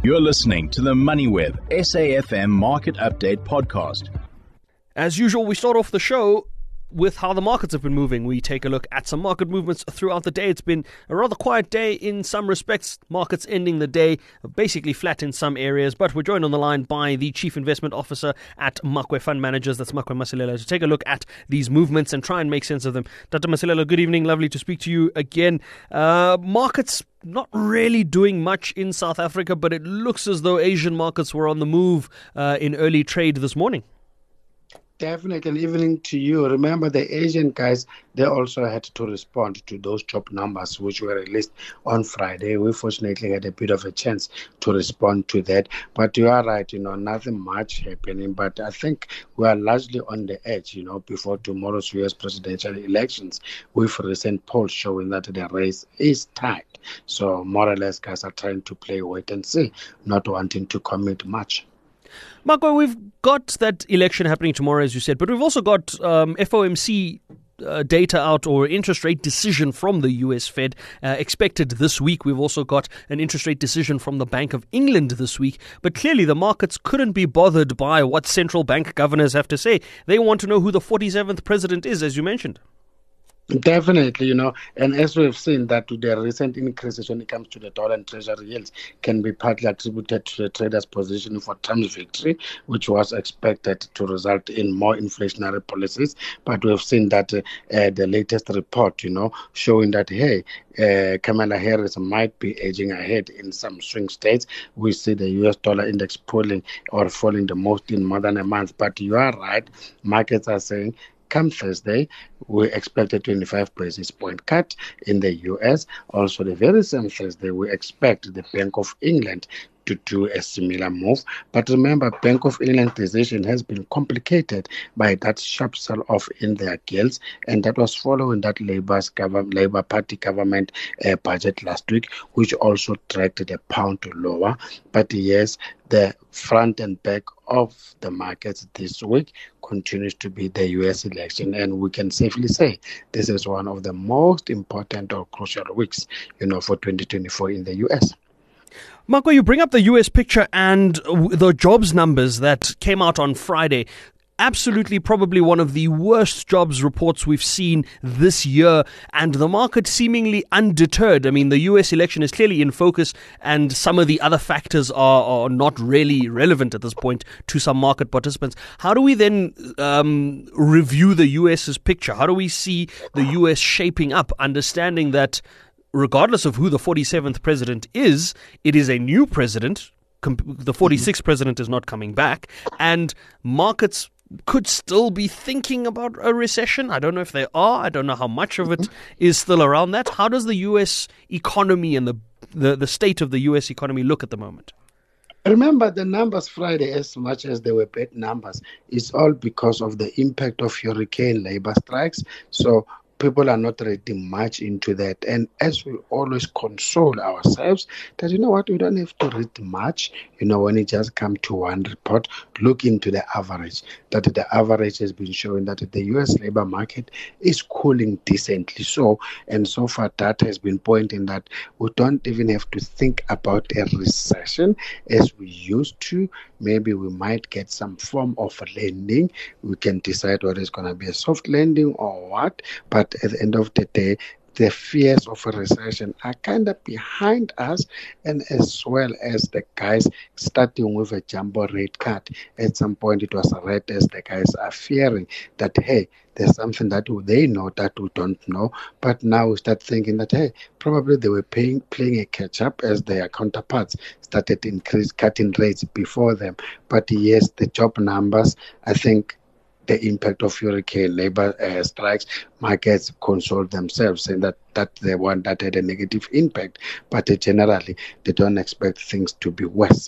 You're listening to the MoneyWeb SAFM Market Update Podcast. As usual, we start off the show with how the markets have been moving. We take a look at some market movements throughout the day. It's been a rather quiet day in some respects. Markets ending the day basically flat in some areas, but we're joined on the line by the Chief Investment Officer at Makwe Fund Managers, that's Makwe Masilela, to take a look at these movements and try and make sense of them. Dr. Masilela, good evening. Lovely to speak to you again. Markets not really doing much in South Africa, but it looks as though Asian markets were on the move in early trade this morning. Definitely, and evening to you. Remember, the Asian guys, they also had to respond to those job numbers which were released on Friday. We fortunately had a bit of a chance to respond to that. But you are right, nothing much happening. But I think we are largely on the edge, before tomorrow's US presidential elections, with recent polls showing that the race is tight. So more or less, guys are trying to play wait and see, not wanting to commit much. Makwe, we've got that election happening tomorrow, as you said, but we've also got FOMC data out, or interest rate decision from the US Fed expected this week. We've also got an interest rate decision from the Bank of England this week. But clearly the markets couldn't be bothered by what central bank governors have to say. They want to know who the 47th president is, as you mentioned. Definitely, and as we've seen that the recent increases when it comes to the dollar and treasury yields can be partly attributed to the traders' position for Trump's victory, which was expected to result in more inflationary policies. But we've seen that the latest report, showing that, Kamala Harris might be edging ahead in some swing states. We see the US dollar index falling the most in more than a month. But you are right, markets are saying, come Thursday, we expect a 25 basis point cut in the US. Also, the very same Thursday, we expect the Bank of England to do a similar move. But remember, Bank of England's decision has been complicated by that sharp sell-off in their yields, and that was following that Labour Party government budget last week, which also dragged the pound lower. But yes, the front and back of the markets this week continues to be the US election, and we can safely say this is one of the most important or crucial weeks, for 2024 in the US. Makwe, you bring up the US picture and the jobs numbers that came out on Friday. Absolutely, probably one of the worst jobs reports we've seen this year, and the market seemingly undeterred. I mean, the US election is clearly in focus, and some of the other factors are not really relevant at this point to some market participants. How do we then review the US's picture? How do we see the US shaping up, understanding that regardless of who the 47th president is, it is a new president. The 46th president is not coming back, and markets could still be thinking about a recession. I don't know if they are. I don't know how much of it is still around that. How does the U.S. economy and the state of the U.S. economy look at the moment? Remember, the numbers Friday, as much as they were bad numbers, is all because of the impact of hurricane labor strikes. So people are not reading much into that. And as we always console ourselves that, we don't have to read much, when it just comes to one report, look into the average. That the average has been showing that the US labor market is cooling decently. So far data has been pointing that we don't even have to think about a recession as we used to. Maybe we might get some form of landing. We can decide whether it's going to be a soft landing or what. But at the end of the day, the fears of a recession are kind of behind us, and as well as the guys starting with a jumbo rate cut. At some point, it was read as the guys are fearing that, there's something that they know that we don't know. But now we start thinking that, probably they were playing a catch-up as their counterparts started cutting rates before them. But yes, the job numbers, I think, the impact of hurricane labor strikes, markets console themselves, saying that the one that had a negative impact, but generally they don't expect things to be worse.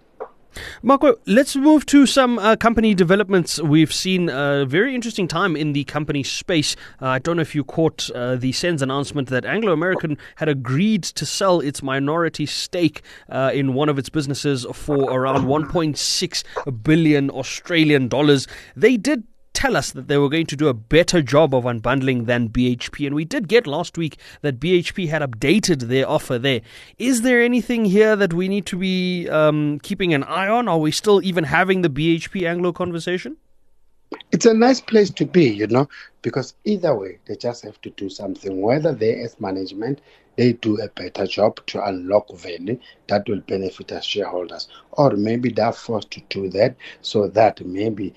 Makwe, let's move to some company developments. We've seen a very interesting time in the company space. I don't know if you caught the SENS announcement that Anglo American had agreed to sell its minority stake in one of its businesses for around 1.6 billion Australian dollars. They did tell us that they were going to do a better job of unbundling than BHP. And we did get last week that BHP had updated their offer there. Is there anything here that we need to be keeping an eye on? Are we still even having the BHP Anglo conversation? It's a nice place to be, because either way, they just have to do something. Whether they, as management, they do a better job to unlock value that will benefit us shareholders, or maybe they're forced to do that so that maybe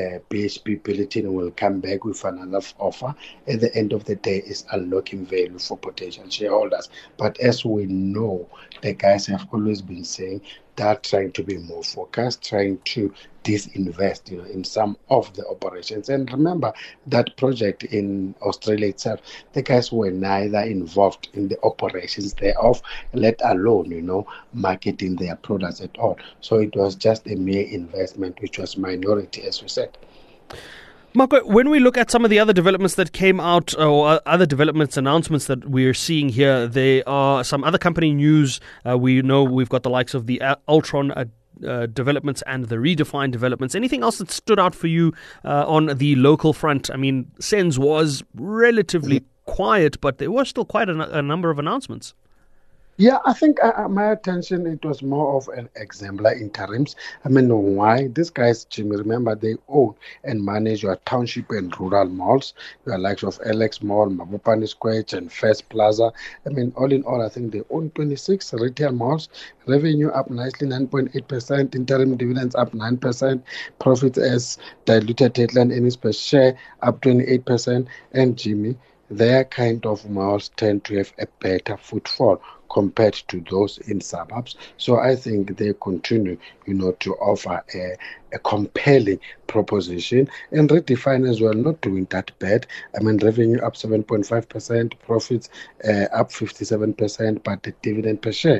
BHP Billiton will come back with another offer. At the end of the day, is unlocking value for potential shareholders. But as we know, the guys have always been saying they're trying to be more focused, trying to disinvest, in some of the operations. And remember that project in Australia itself, the guys were neither involved in the operations thereof, let alone, marketing their products at all. So it was just a mere investment, which was minority, as we said. Marco, when we look at some of the other developments that came out, or other developments, announcements that we're seeing here, there are some other company news. We know we've got the likes of the Altron developments and the Redefine developments. Anything else that stood out for you on the local front? I mean, SENS was relatively quiet, but there was still quite a number of announcements. Yeah, I think my attention, it was more of an exemplar interims. I mean, why? These guys, Jimmy, remember, they own and manage your township and rural malls, your likes of Alex Mall, Mabopane Square, and First Plaza. I mean, all in all, I think they own 26 retail malls. Revenue up nicely, 9.8%. Interim dividends up 9%. Profits as diluted headline earnings per share up 28%. And Jimmy, their kind of malls tend to have a better footfall compared to those in suburbs. So I think they continue, to offer a compelling proposition, and Redefine as well, not doing that bad. I mean, revenue up 7.5%, profits up 57%, but the dividend per share,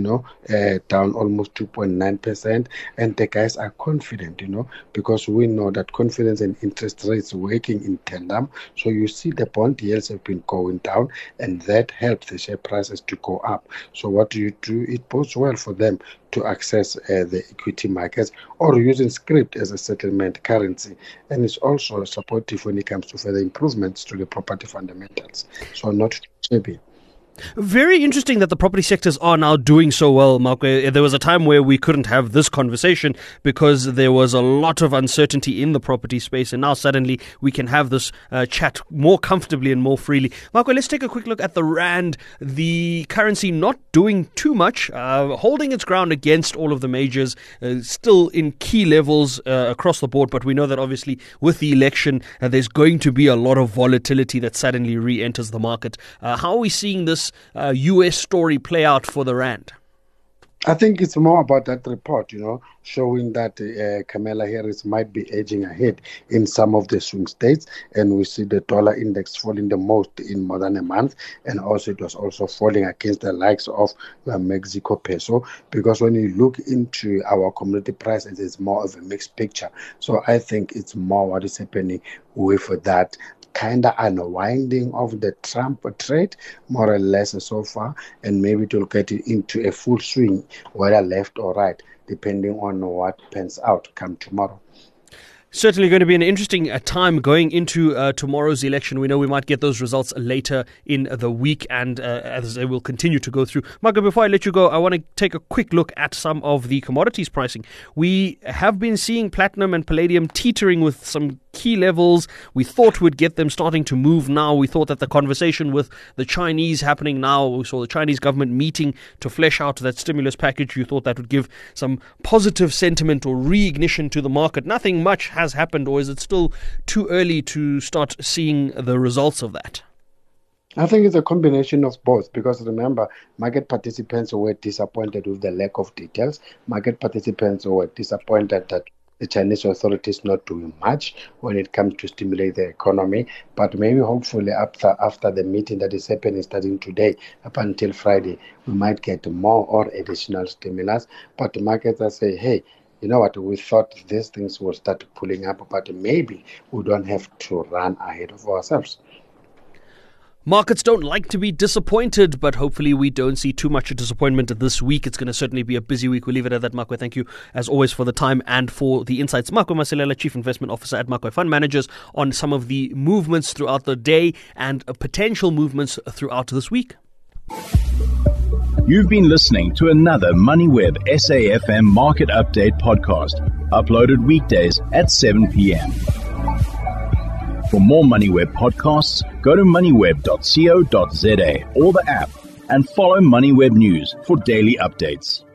down almost 2.9%. And the guys are confident, because we know that confidence and interest rates working in tandem. So you see the bond yields have been going down, and that helps the share prices to go up. So what do? It bodes well for them to access the equity markets, or using script as a settlement currency. And it's also supportive when it comes to further improvements to the property fundamentals. So not shabby. Very interesting that the property sectors are now doing so well, Marco. There was a time where we couldn't have this conversation because there was a lot of uncertainty in the property space, and now suddenly we can have this chat more comfortably and more freely. Marco, let's take a quick look at the rand. The currency not doing too much, holding its ground against all of the majors, still in key levels across the board, but we know that obviously with the election there's going to be a lot of volatility that suddenly re-enters the market. How are we seeing this US story play out for the rand? I think it's more about that report, showing that Kamala Harris might be edging ahead in some of the swing states. And we see the dollar index falling the most in more than a month. And also it was also falling against the likes of the Mexico peso, because when you look into our commodity prices, it's more of a mixed picture. So I think it's more what is happening with that kind of unwinding of the Trump trade, more or less so far, and maybe it will get into a full swing, whether left or right, depending on what pans out come tomorrow. Certainly going to be an interesting time going into tomorrow's election. We know we might get those results later in the week, and as they will continue to go through. Marco, before I let you go, I want to take a quick look at some of the commodities pricing. We have been seeing platinum and palladium teetering with some key levels. We thought we'd get them starting to move now. We thought that the conversation with the Chinese happening now, we saw the Chinese government meeting to flesh out that stimulus package. You thought that would give some positive sentiment or reignition to the market. Nothing much has happened, or is it still too early to start seeing the results of that? I think it's a combination of both, because remember, market participants were disappointed with the lack of details. Market participants were disappointed that the Chinese authorities not doing much when it comes to stimulate the economy. But maybe hopefully after the meeting that is happening starting today up until Friday, we might get more or additional stimulus. But the markets are saying, hey, you know what, we thought these things will start pulling up, but maybe we don't have to run ahead of ourselves. Markets don't like to be disappointed, but hopefully we don't see too much disappointment this week. It's going to certainly be a busy week. We'll leave it at that, Makwe. Thank you, as always, for the time and for the insights. Makwe Masilela, Chief Investment Officer at Makwe Fund Managers, on some of the movements throughout the day and potential movements throughout this week. You've been listening to another MoneyWeb SAFM Market Update podcast, uploaded weekdays at 7 p.m. For more MoneyWeb podcasts, go to moneyweb.co.za or the app and follow MoneyWeb News for daily updates.